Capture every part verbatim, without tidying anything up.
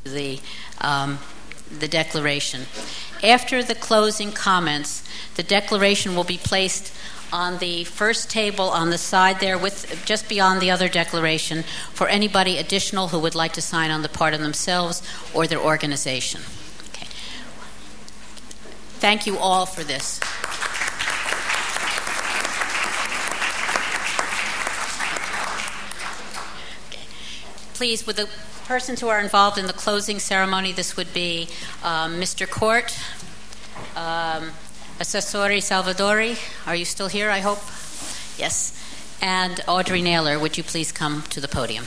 the um, the declaration. After the closing comments, the declaration will be placed on the first table on the side there, with just beyond the other declaration, for anybody additional who would like to sign on the part of themselves or their organization. Okay. Thank you all for this. Okay. Please, with the persons who are involved in the closing ceremony, this would be um, Mister Court, um, Assessore Salvadori. Are you still here, I hope? Yes. And Audrey Naylor, would you please come to the podium?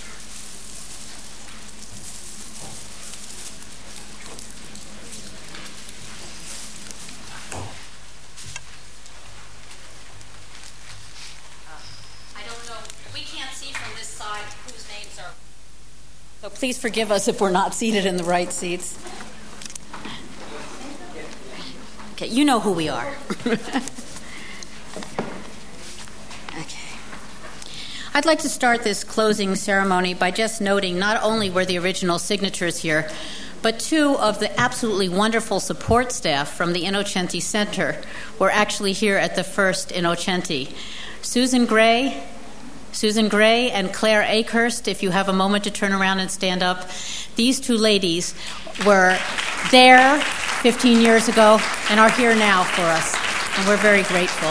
Uh, I don't know. We can't see from this side whose names are. So please forgive us if we're not seated in the right seats. Okay, you know who we are. Okay. I'd like to start this closing ceremony by just noting not only were the original signatures here, but two of the absolutely wonderful support staff from the Innocenti Center were actually here at the first Innocenti. Susan Gray, Susan Gray and Claire Akehurst, if you have a moment to turn around and stand up. These two ladies were there fifteen years ago and are here now for us, and we're very grateful.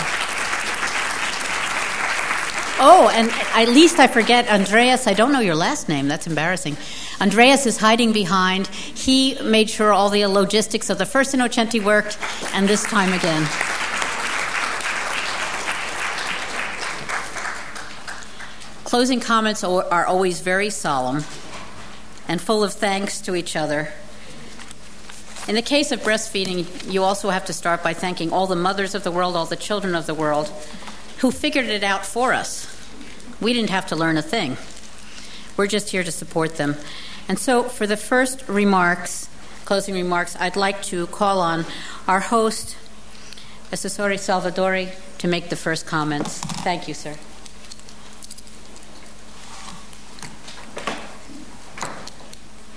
Oh, and at least I forget Andreas. I don't know your last name. That's embarrassing. Andreas is hiding behind. He made sure all the logistics of the first Innocenti worked, and this time again. Closing comments are always very solemn and full of thanks to each other. In the case of breastfeeding, you also have to start by thanking all the mothers of the world, all the children of the world, who figured it out for us. We didn't have to learn a thing. We're just here to support them. And so for the first remarks, closing remarks, I'd like to call on our host, Assessore Salvadori, to make the first comments. Thank you, sir.